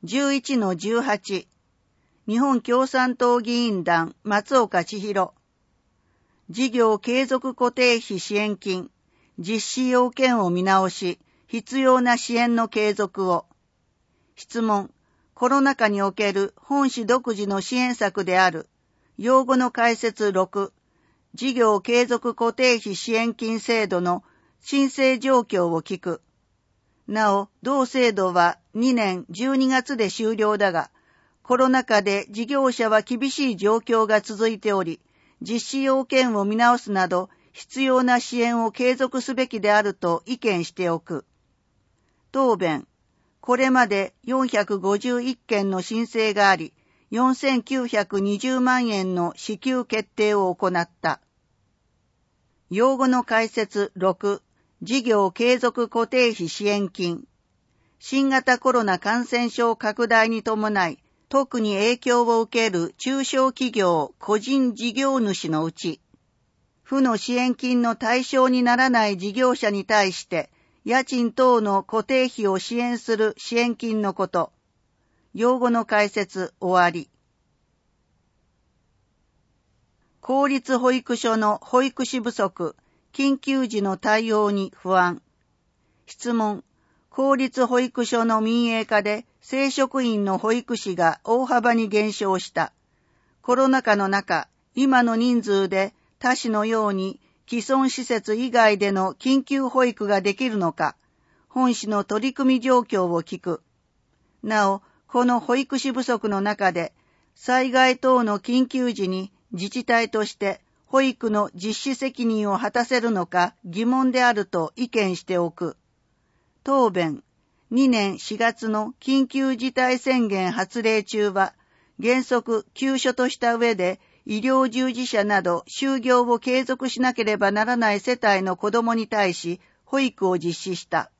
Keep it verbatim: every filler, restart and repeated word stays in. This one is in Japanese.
じゅういちのじゅうはち、日本共産党議員団松岡千尋、事業継続固定費支援金、実施要件を見直し、必要な支援の継続を。質問、コロナ禍における本市独自の支援策である、用語の解説ろく、事業継続固定費支援金制度の申請状況を聞く。なお、同制度はにねんじゅうにがつで終了だが、コロナ禍で事業者は厳しい状況が続いており、実施要件を見直すなど、必要な支援を継続すべきであると意見しておく。答弁、これまでよんひゃくごじゅういっけんの申請があり、よんせんきゅうひゃくにじゅうまんえんの支給決定を行った。用語の解説ろく、事業継続固定費支援金。新型コロナ感染症拡大に伴い、特に影響を受ける中小企業・個人事業主のうち、府の支援金の対象にならない事業者に対して、家賃等の固定費を支援する支援金のこと。用語の解説終わり。公立保育所の保育士不足、緊急時の対応に不安。質問、公立保育所の民営化で正職員の保育士が大幅に減少した。コロナ禍の中、今の人数で他市のように既存施設以外での緊急保育ができるのか、本市の取り組み状況を聞く。なお、この保育士不足の中で、災害等の緊急時に自治体として保育の実施責任を果たせるのか疑問であると意見しておく。答弁、にねんしがつの緊急事態宣言発令中は、原則休所とした上で、医療従事者など就業を継続しなければならない世帯の子どもに対し保育を実施した。